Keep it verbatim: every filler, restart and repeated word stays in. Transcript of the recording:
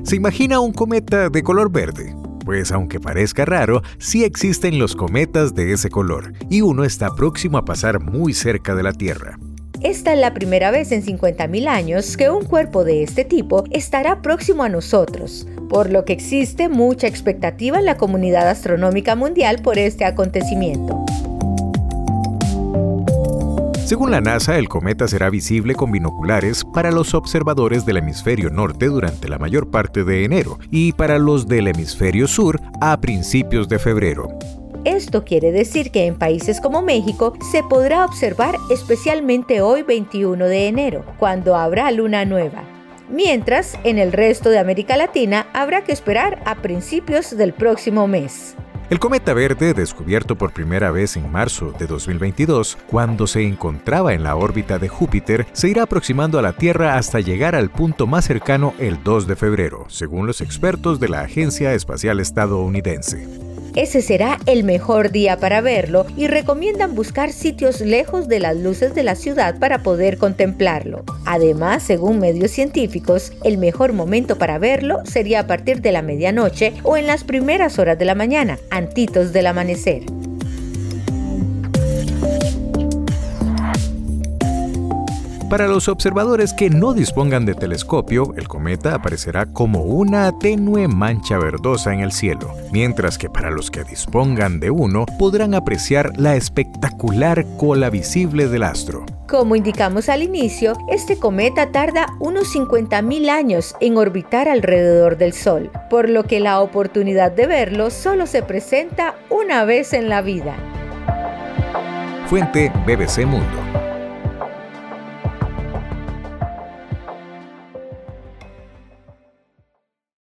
¿Se imagina un cometa de color verde? Pues aunque parezca raro, sí existen los cometas de ese color, y uno está próximo a pasar muy cerca de la Tierra. Esta es la primera vez en cincuenta mil años que un cuerpo de este tipo estará próximo a nosotros, por lo que existe mucha expectativa en la comunidad astronómica mundial por este acontecimiento. Según la NASA, el cometa será visible con binoculares para los observadores del hemisferio norte durante la mayor parte de enero y para los del hemisferio sur a principios de febrero. Esto quiere decir que en países como México se podrá observar especialmente hoy veintiuno de enero, cuando habrá luna nueva. Mientras, en el resto de América Latina habrá que esperar a principios del próximo mes. El cometa verde, descubierto por primera vez en marzo de dos mil veintidós, cuando se encontraba en la órbita de Júpiter, se irá aproximando a la Tierra hasta llegar al punto más cercano el dos de febrero, según los expertos de la Agencia Espacial Estadounidense. Ese será el mejor día para verlo y recomiendan buscar sitios lejos de las luces de la ciudad para poder contemplarlo. Además, según medios científicos, el mejor momento para verlo sería a partir de la medianoche o en las primeras horas de la mañana, antitos del amanecer. Para los observadores que no dispongan de telescopio, el cometa aparecerá como una tenue mancha verdosa en el cielo, mientras que para los que dispongan de uno, podrán apreciar la espectacular cola visible del astro. Como indicamos al inicio, este cometa tarda unos cincuenta mil años en orbitar alrededor del Sol, por lo que la oportunidad de verlo solo se presenta una vez en la vida. Fuente B B C Mundo.